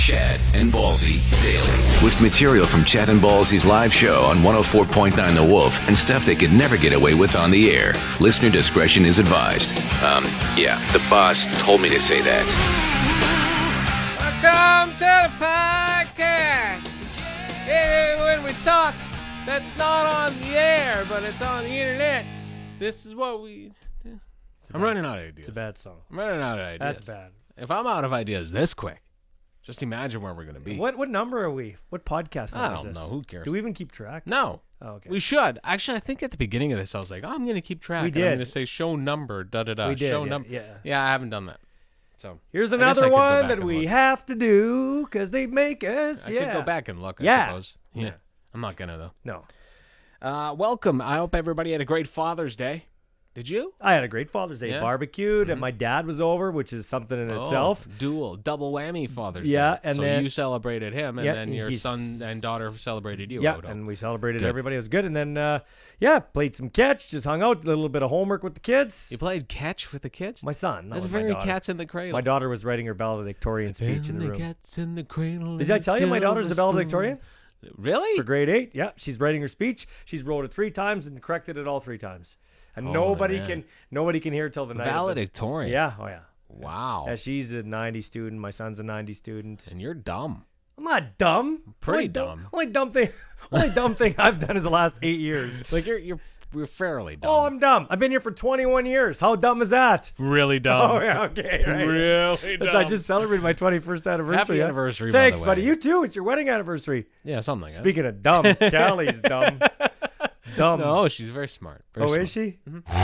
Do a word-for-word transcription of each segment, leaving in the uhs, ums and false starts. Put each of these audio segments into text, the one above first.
Chad and Ballsy Daily. With material from Chad and Ballsy's live show on one oh four point nine The Wolf and stuff they could never get away with on the air. Listener discretion is advised. Um, yeah, the boss told me to say that. Welcome to the podcast. Hey, when we talk, that's not on the air, but it's on the internet. This is what we do. I'm bad, running out of ideas. It's a bad song. I'm running out of ideas. That's bad. If I'm out of ideas this quick, just imagine where we're going to be. What what number are we? What podcast number I is don't this? know. Who cares? Do we even keep track? No. Oh, okay. We should. Actually, I think at the beginning of this, I was like, oh, I'm going to keep track. We and did. I'm going to say show number, da-da-da. We did, show yeah, number. yeah. Yeah, I haven't done that. So Here's I guess I another could go one back that and we look. have to do because they make us. I yeah. could go back and look, I Yeah. suppose. Yeah. Yeah. I'm not going to, though. No. Uh, welcome. I hope everybody had a great Father's Day. Did you? I had a great Father's Day. Yeah? Barbecued, Mm-hmm. and my dad was over, which is something in Oh, itself. dual, double whammy Father's Yeah, Day. and so then- you celebrated him, and Yeah, then your he's- son and daughter celebrated you. Yeah, Odo. and we celebrated Good. everybody. It was good. And then, uh, yeah, played some catch, just hung out, a little bit of homework with the kids. You played catch with the kids? My son. not That's with my very daughter. Cats in the Cradle. My daughter was writing her valedictorian speech in and the the room. cats in the cradle. Did I tell you my daughter's a valedictorian? Really? For grade eight, yeah. She's writing her speech. She's wrote it three times and corrected it all three times. And Oh, nobody man. can nobody can hear it till the night. of the- Valedictorian. Yeah, oh yeah. Wow. Yeah, she's a ninety student. My son's a ninety student. And you're dumb. I'm not dumb. Pretty only dumb. Only dumb thing. Only dumb thing I've done is the last eight years. Like you're you're you're fairly dumb. Oh, I'm dumb. I've been here for twenty-one years. How dumb is that? really dumb. Oh yeah, okay, right. Really That's- dumb. I just celebrated my twenty-first anniversary. Happy yeah. anniversary, by Thanks, the buddy. way. You too. It's your wedding anniversary. Yeah, something like that. Speaking of dumb, Callie's dumb. Dumb. No, she's very smart. Very oh, smart. is she?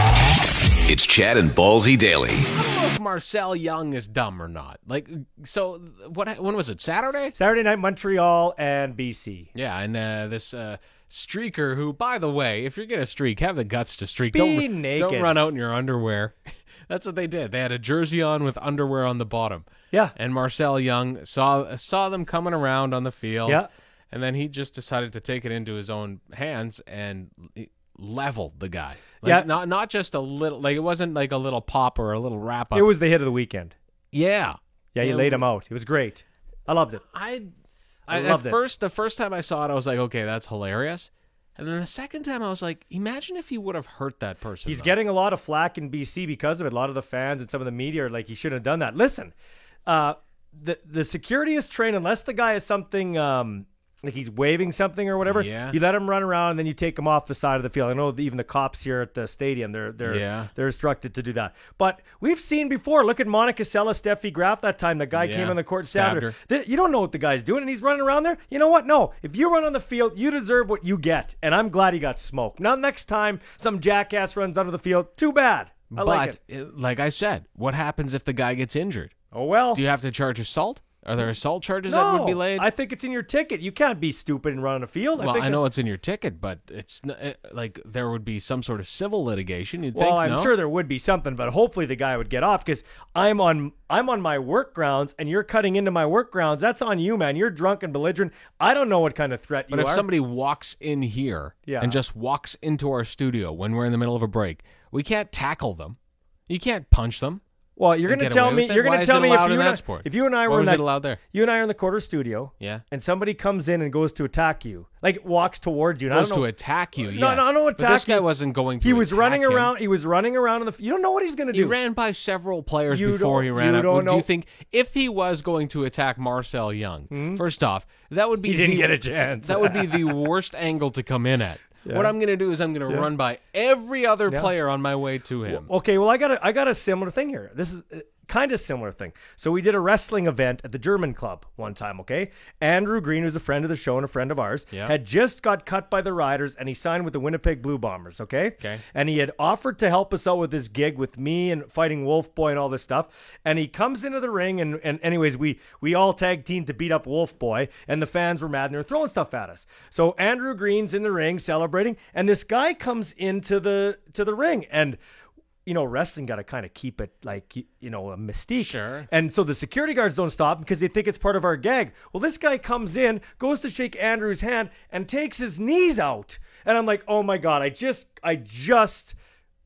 It's Chad and Ballsy Daily. I don't know if Marcel Young is dumb or not. Like, so what? When was it? Saturday? Saturday night, Montreal and B C. Yeah, and uh, this uh, streaker who, by the way, if you're gonna streak, have the guts to streak. Be don't, naked. Don't run out in your underwear. That's what they did. They had a jersey on with underwear on the bottom. Yeah. And Marcel Young saw saw them coming around on the field. Yeah. And then he just decided to take it into his own hands and leveled the guy. Like, Yeah. Not not just a little. Like it wasn't like a little pop or a little wrap up. It was the hit of the weekend. Yeah. Yeah, you It laid him out. It was great. I loved it. I, I I loved at it. first the first time I saw it, I was like, okay, that's hilarious. And then the second time, I was like, imagine if he would have hurt that person. He's though. getting a lot of flack in B C because of it. A lot of the fans and some of the media are like, he shouldn't have done that. Listen, uh, the the security is trained unless the guy is something um, like he's waving something or whatever. Yeah. You let him run around and then you take him off the side of the field. I know even the cops here at the stadium, they're they're Yeah. they're instructed to do that. But we've seen before. Look at Monica Sella, Steffi Graf that time. The guy Yeah. came on the court, Stabbed stabbed her. her. Th- You don't know what the guy's doing, and he's running around there. You know what? No. If you run on the field, you deserve what you get. And I'm glad he got smoked. Now, next time some jackass runs onto the field, too bad. I But like it. uh, like I said, what happens if the guy gets injured? Oh, well. Do you have to charge assault? Are there assault charges no, that would be laid? I think it's in your ticket. You can't be stupid and run on the field. well, I, think I know it's in your ticket, but it's n- uh, like there would be some sort of civil litigation. You'd Well, think, I'm no? sure there would be something, but hopefully the guy would get off because I'm on I'm on my work grounds and you're cutting into my work grounds. That's on you, man. You're drunk and belligerent. I don't know what kind of threat you But if are. somebody walks in here Yeah. and just walks into our studio when we're in the middle of a break, we can't tackle them. You can't punch them. Well, you're and going to get tell away me. with it? You're going Why to is tell it me if allowed you, in and that I, sport? if you and I Why were in was that, it allowed there? You and I are in the quarter studio. Yeah. And somebody comes in and goes to attack you, like walks towards you. And I Goes don't know, to attack you. No, yes. no, I don't But attack this guy you. wasn't going to. He was attack running him. around. He was running around. In the, you don't know what he's going to He do. ran by several players You before don't- he ran you up. don't Do know- you think if he was going to attack Marcel Young, first off, that would be He didn't the, get a chance. that would be the worst angle to come in at. What I'm going to do is I'm going to run by every other Yeah. player on my way to him. Okay, well, I got a, I got a similar thing here. This is uh, kind of similar thing. So we did a wrestling event at the German club one time, okay? Andrew Green, who's a friend of the show and a friend of ours, Yeah. had just got cut by the Riders, and he signed with the Winnipeg Blue Bombers, okay? Okay. And he had offered to help us out with this gig with me and fighting Wolf Boy and all this stuff. And he comes into the ring, and, and anyways, we, we all tag teamed to beat up Wolf Boy, and the fans were mad, and they were throwing stuff at us. So Andrew Green's in the ring celebrating, and this guy comes into the to the ring, and you know, wrestling got to kind of keep it like, you know, a mystique. Sure. And so the security guards don't stop because they think it's part of our gag. Well, this guy comes in, goes to shake Andrew's hand, and takes his knees out. And I'm like, oh my God, I just, I just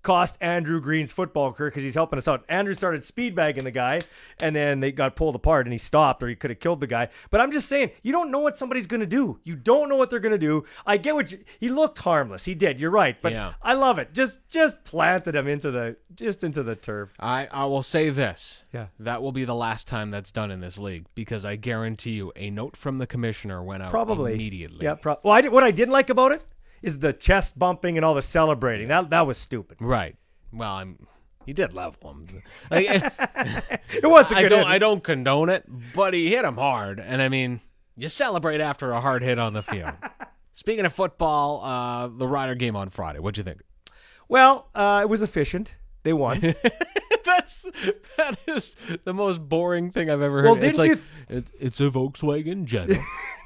cost Andrew Green's football career because he's helping us out. Andrew started speed bagging the guy, and then they got pulled apart, and he stopped, or he could have killed the guy. But I'm just saying, you don't know what somebody's going to do. You don't know what they're going to do. I get what you, he looked harmless. He did. You're right. But Yeah. I love it. Just just planted him into the just into the turf. I, I will say this. Yeah. That will be the last time that's done in this league because I guarantee you a note from the commissioner went out Probably immediately. Yeah. Pro- well, I did, what I didn't like about it is the chest bumping and all the celebrating. That that was stupid. Right. Well, I'm. He did level him. Like, It was a I good don't. hit. I don't condone it, but he hit him hard, and I mean, you celebrate after a hard hit on the field. Speaking of football, uh, the Rider game on Friday. What'd you think? Well, uh, it was efficient. They won. That's that is the most boring thing I've ever heard. Well, it's didn't like it, it's a Volkswagen Jetta.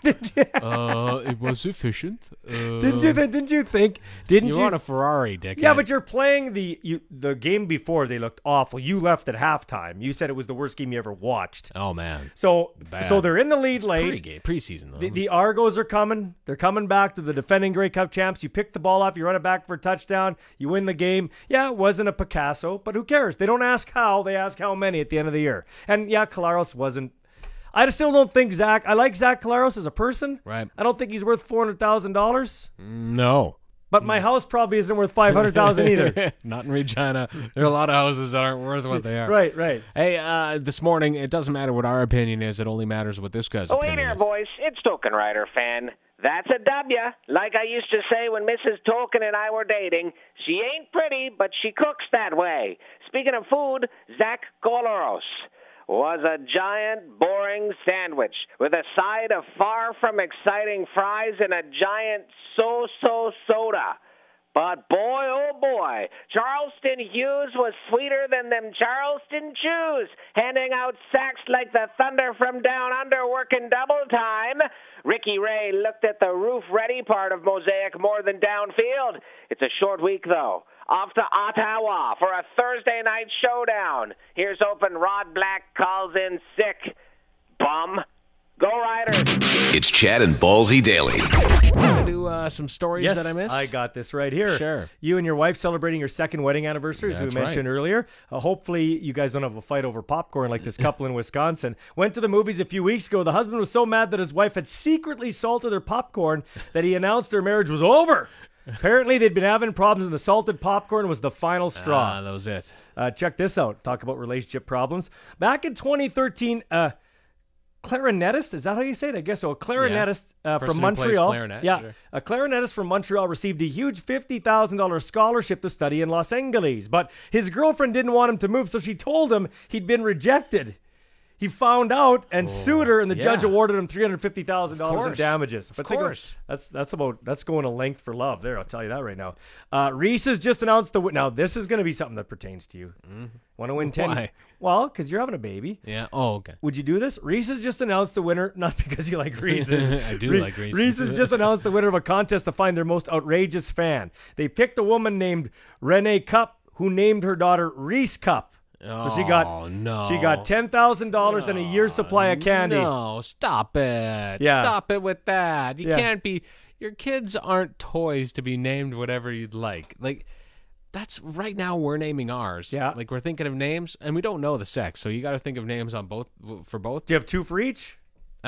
uh, it was efficient. Uh, Didn't you? Th- didn't you think? Didn't you're you? on a Ferrari, dickhead. Yeah, but you're playing the you, the game before. They looked awful. You left at halftime. You said it was the worst game you ever watched. oh man, So, Bad. so they're in the lead late. pre-game, preseason though. The, the Argos are coming. They're coming back to the defending Grey Cup champs. You pick the ball up. You run it back for a touchdown. You win the game. Yeah, it wasn't a Picasso, but who cares? They don't ask how. They ask how many at the end of the year. And yeah, Collaros wasn't. I still don't think Zach. I like Zach Collaros as a person. Right. I don't think he's worth four hundred thousand dollars. no. But my house probably isn't worth five hundred thousand either. Not in Regina. There are a lot of houses that aren't worth what they are. Right, right. Hey, uh, this morning, it doesn't matter what our opinion is. It only matters what this guy's Oh, hey opinion there, is. boys. It's Token Rider fan. That's a W. Like I used to say when Missus Token and I were dating, she ain't pretty, but she cooks that way. Speaking of food, Zach Collaros was a giant, boring sandwich with a side of far from exciting fries and a giant so-so soda. But boy, oh boy, Charleston Hughes was sweeter than them Charleston Chews, handing out sacks like the thunder from down under working double time. Ricky Ray looked at the roof-ready part of Mosaic more than downfield. It's a short week, though. Off to Ottawa for a Thursday night showdown. Here's open Rod Black calls in sick. Bum. Go Riders. It's Chad and Ballsy Daily. Want to do uh, some stories Yes, that I missed? I got this right here. Sure. You and your wife celebrating your second wedding anniversary, as That's we mentioned right. earlier. Uh, hopefully, you guys don't have a fight over popcorn like this couple in Wisconsin. Went to the movies a few weeks ago. The husband was so mad that his wife had secretly salted their popcorn that he announced their marriage was over. Apparently, they'd been having problems, and the salted popcorn was the final straw. Ah, that was it. Uh, check this out. Talk about relationship problems. Back in twenty thirteen, uh, clarinetist, is that how you say it? I guess so. A clarinetist uh, Person from who plays Montreal. clarinet, yeah, sure. a clarinetist from Montreal received a huge fifty thousand dollars scholarship to study in Los Angeles. But his girlfriend didn't want him to move, so she told him he'd been rejected. He found out and sued her, and the yeah. judge awarded him three hundred fifty thousand dollars in course. damages. Of But think course. that's that's about that's going a length for love. There, I'll tell you that right now. Uh, Reese has just announced the win. Now this is going to be something that pertains to you. Want to win ten? Why? Well, because you're having a baby. Yeah. Oh, okay. Would you do this? Reese has just announced the winner, not because you like Reese's. I do Re- like Reese's. Reese has just announced the winner of a contest to find their most outrageous fan. They picked a woman named Renee Cup, who named her daughter Reese Cup. So she got Oh, no. she got ten thousand dollars and a year's supply of candy. No, stop it. Yeah. Stop it with that. You Yeah. can't be. Your kids aren't toys to be named whatever you'd like. Like, that's right now we're naming ours. Yeah. Like, we're thinking of names, and we don't know the sex, so you got to think of names on both for both. Do you have two for each?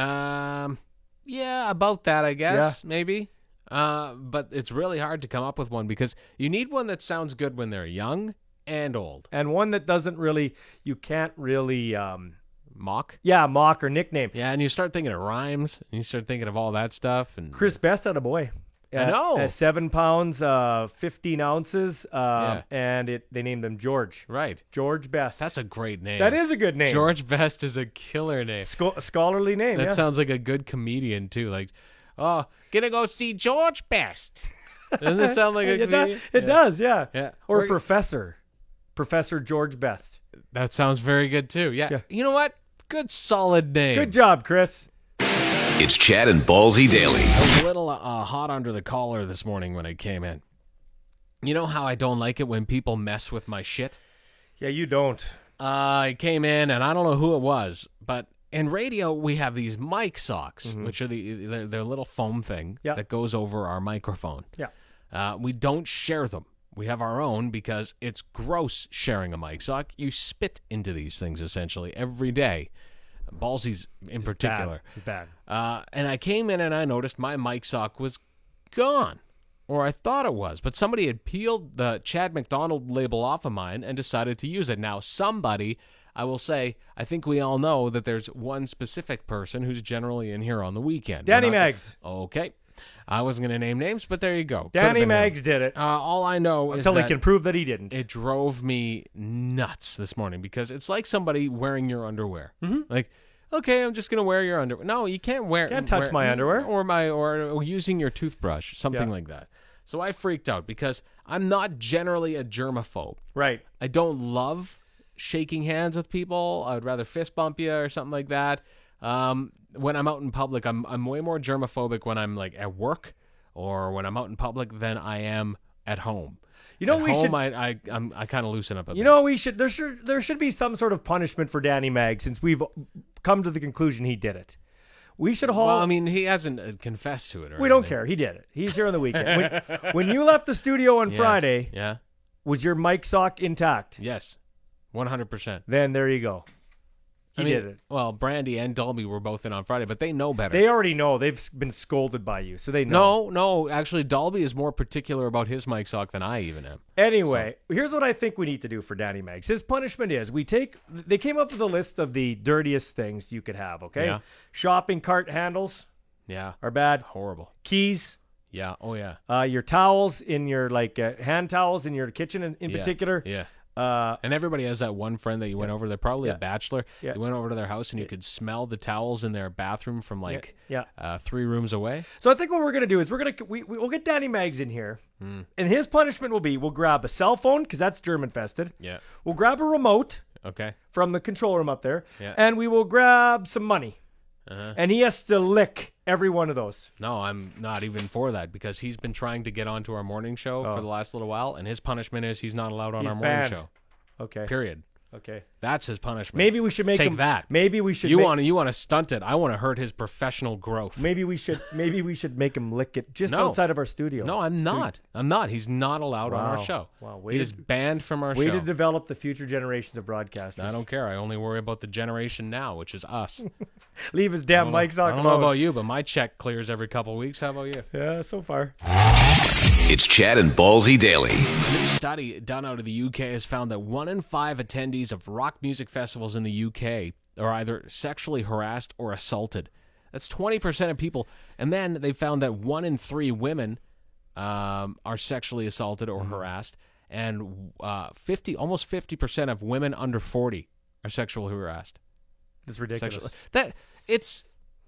Um, yeah, about that, I guess, maybe. Uh, but it's really hard to come up with one because you need one that sounds good when they're young and old. And one that doesn't really, you can't really, um, Mock. yeah, mock or nickname. Yeah, and you start thinking of rhymes, and you start thinking of all that stuff. And Chris Best had a boy. I know. Uh, seven pounds, uh, fifteen ounces, uh, Yeah. and it they named him George. Right. George Best. That's a great name. that is a good name. George Best is a killer name. Scho- scholarly name. That yeah. sounds like a good comedian too. Like, oh, gonna go see George Best. Doesn't it sound like a it, do- comedian? it Yeah. does, yeah. Yeah. Or We're- Professor. Professor George Best. That sounds very good too. Yeah. Yeah. You know what? Good solid name. Good job, Chris. It's Chad and Ballsy Daily. I was a little uh, hot under the collar this morning when I came in. You know how I don't like it when people mess with my shit? Yeah, you don't. Uh, I came in, and I don't know who it was, but in radio, we have these mic socks, which are the they're, they're a little foam thing Yeah. that goes over our microphone. Yeah. Uh, we don't share them. We have our own because it's gross sharing a mic sock. You spit into these things essentially every day. Ballsy's in particular. It's bad. Uh, and I came in and I noticed my mic sock was gone. Or I thought it was. But somebody had peeled the Chad McDonald label off of mine and decided to use it. Now, somebody, I will say, I think we all know that there's one specific person who's generally in here on the weekend. Danny We're not- Maggs. Okay. I wasn't going to name names, but there you go. Could've Danny been him. Maggs did it Uh, all I know until is he that can prove that he didn't. it drove me nuts this morning because it's like somebody wearing your underwear. Mm-hmm. Like, okay, I'm just going to wear your underwear. No, you can't wear. Can't touch wear- my underwear. or my or using your toothbrush, something Yeah. like that. So I freaked out because I'm not generally a germaphobe. Right. I don't love shaking hands with people. I would rather fist bump you or something like that. Um, when I'm out in public, I'm I'm way more germaphobic when I'm like at work or when I'm out in public than I am at home. You know at we home, should. I I I'm, I kind of loosen up a You bit. know we should. There should there should be some sort of punishment for Danny Maggs since we've come to the conclusion he did it. We should haul. Well, I mean, he hasn't uh, confessed to it. Or we don't anything. care. He did it. He's here on the weekend. When, when you left the studio on Yeah. Friday, Yeah. was your mic sock intact? Yes. One hundred percent. Then there you go. He I mean, did it. Well, Brandy and Dolby were both in on Friday, but they know better. They already know. They've been scolded by you, so they know. no, no. Actually, Dolby is more particular about his mic sock than I even am. Anyway, here's what I think we need to do for Danny Maggs. His punishment is we take. They came up with a list of the dirtiest things you could have. Okay, Yeah. shopping cart handles Yeah. are bad. Horrible. Keys. Yeah. Oh, yeah. Uh, your towels in your like uh, hand towels in your kitchen in, in Yeah. particular. Yeah. Uh, And everybody has that one friend that you went over. They're probably Yeah. a bachelor. Yeah. You went over to their house and you could smell the towels in their bathroom from like yeah. Uh, three rooms away. So I think what we're gonna do is we're gonna we, we we'll get Danny Maggs in here, Hmm. and his punishment will be we'll grab a cell phone because that's germ infested. Yeah. We'll grab a remote Okay. from the control room up there, Yeah. and we will grab some money, Uh-huh. and he has to lick every one of those. No, I'm not even for that because he's been trying to get onto our morning show Oh. for the last little while, and his punishment is he's not allowed on He's our morning banned. show. Okay. Period. Okay. That's his punishment. Maybe we should make Take him, that. Maybe we should. You make, want to you want to stunt it. I want to hurt his professional growth. Maybe we should. Maybe we should make him lick it just No. outside of our studio. No, I'm not. I'm not. He's not allowed on Wow. our show. Wow, way He to- is banned from our Way show. to develop the future generations of broadcasters. I don't care. I only worry about the generation now, which is us. Leave his damn mics I on. don't know about you, but my check clears every couple of weeks. How about you? Yeah, so far. It's Chad and Ballsy Daily. A new study done out of the U K has found that one in five attendees of rock music festivals in the U K are either sexually harassed or assaulted. That's twenty percent of people. And then they found that one in three women um, are sexually assaulted or harassed. And uh, fifty, almost fifty percent of women under forty are sexually harassed. It's ridiculous. Sexually. That it's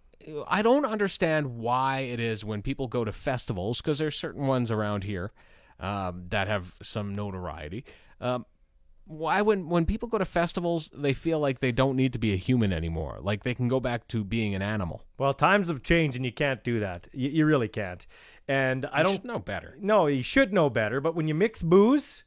I don't understand why it is when people go to festivals, because there's certain ones around here um, that have some notoriety. Um, why when when people go to festivals, they feel like they don't need to be a human anymore, like they can go back to being an animal. Well, times have changed, and you can't do that. You, you really can't. And I You don't should know better. No, you should know better. But when you mix booze,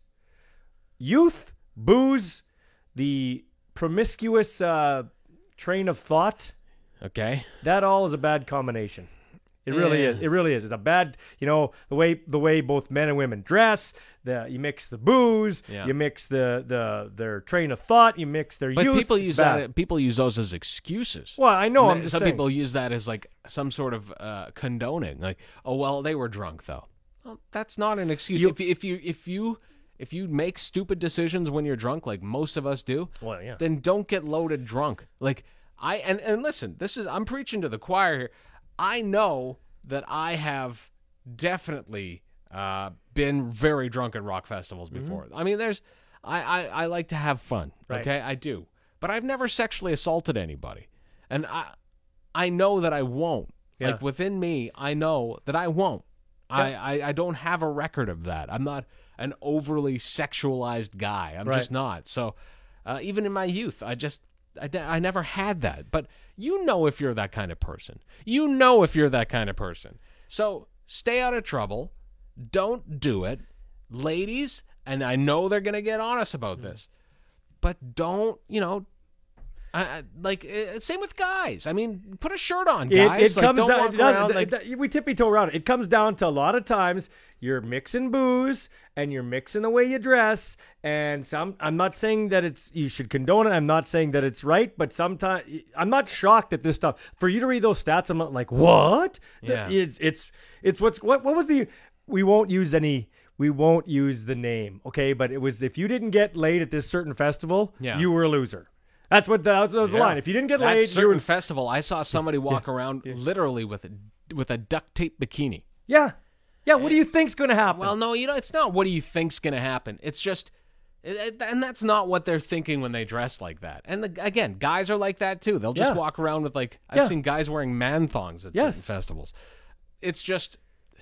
youth, booze, the promiscuous uh, train of thought, Okay. that all is a bad combination. It really Yeah. is. It really is. It's a bad, you know, the way the way both men and women dress. The you mix the booze, Yeah. you mix the the their train of thought, you mix their But youth. people it's use bad. that. People use those as excuses. Well, I know. And I'm then just some saying. people use that as like some sort of uh, condoning, like, oh well, they were drunk though. Well, that's not an excuse. You- if you, if you if you if you make stupid decisions when you're drunk, like most of us do, Well, yeah. then don't get loaded drunk. Like I and and listen, this is I'm preaching to the choir here. I know that I have definitely uh, been very drunk at rock festivals before. I mean, there's I, I I like to have fun. Right. Okay, I do, but I've never sexually assaulted anybody, and I I know that I won't. Yeah. Like within me, I know that I won't. I, I I don't have a record of that. I'm not an overly sexualized guy. I'm Right. just not. So uh, even in my youth, I just I, I never had that. But you know if you're that kind of person. You know if you're that kind of person. So stay out of trouble. Don't do it. Ladies, and I know they're going to get honest about this, but don't, you know, I, I, like uh, same with guys. I mean, put a shirt on, It, guys. it like, comes don't down. walk It does, around th- like th- we tippy toe around it. It comes down to a lot of times you're mixing booze and you're mixing the way you dress. And some, I'm not saying that it's you should condone it. I'm not saying that it's right, but sometimes I'm not shocked at this stuff. For you to read those stats, I'm not like, what? Yeah. It's it's it's what's what what was the we won't use any. We won't use the name, okay? But it was if you didn't get laid at this certain festival, Yeah. you were a loser. That's what the, that was the Yeah. line. If you didn't get that laid, you certain were festival. I saw somebody walk around literally with a with a duct tape bikini. yeah, yeah. What do you think's going to happen? Well, no, you know, it's not what do you think's going to happen. It's just, it- it- and that's not what they're thinking when they dress like that. And the, again, guys are like that too. They'll just Yeah. walk around with like, I've Yeah. seen guys wearing man thongs at Yes. certain festivals. It's just,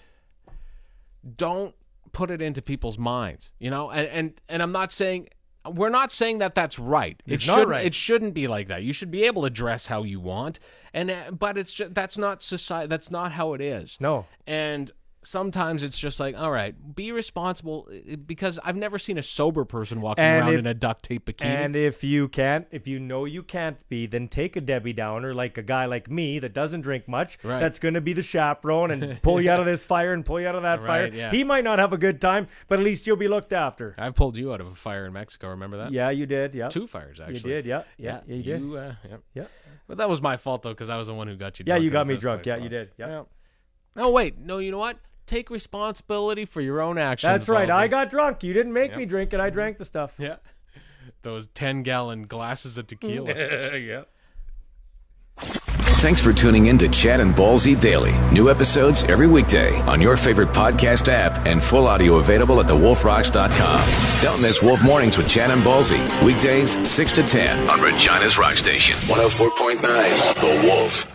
don't put it into people's minds, you know. And and and I'm not saying. We're not saying that that's right. It's it not shouldn't, right. It shouldn't be like that. You should be able to dress how you want, and uh, but it's just, that's not society. That's not how it is. No. And sometimes it's just like, all right, be responsible, because I've never seen a sober person walking And around if- in a duct tape bikini. And if you can't, if you know you can't be, then take a Debbie Downer, like a guy like me that doesn't drink much. Right. That's going to be the chaperone and pull you out of this fire and pull you out of that fire. Right, yeah. He might not have a good time, but at least you'll be looked after. I've pulled you out of a fire in Mexico. Remember that? Yeah, you did. Yeah, Two fires actually. you did. Yeah, yeah, yeah, you did. You, uh, yeah. Yeah, But that was my fault though, because I was the one who got you. yeah, drunk you in got the me first drunk. place, Yeah, so. you did. Yeah, No, wait. No, you know what? Take responsibility for your own actions. that's right. I Ballsy. got drunk. You didn't make Yep. me drink it. I drank the stuff. Yeah. Those ten gallon glasses of tequila. yeah. Thanks for tuning in to Chad and Ballsy Daily. New episodes every weekday on your favorite podcast app and full audio available at the wolf rocks dot com. Don't miss Wolf Mornings with Chad and Ballsy. Weekdays six to ten on Regina's Rock Station. one oh four point nine The Wolf.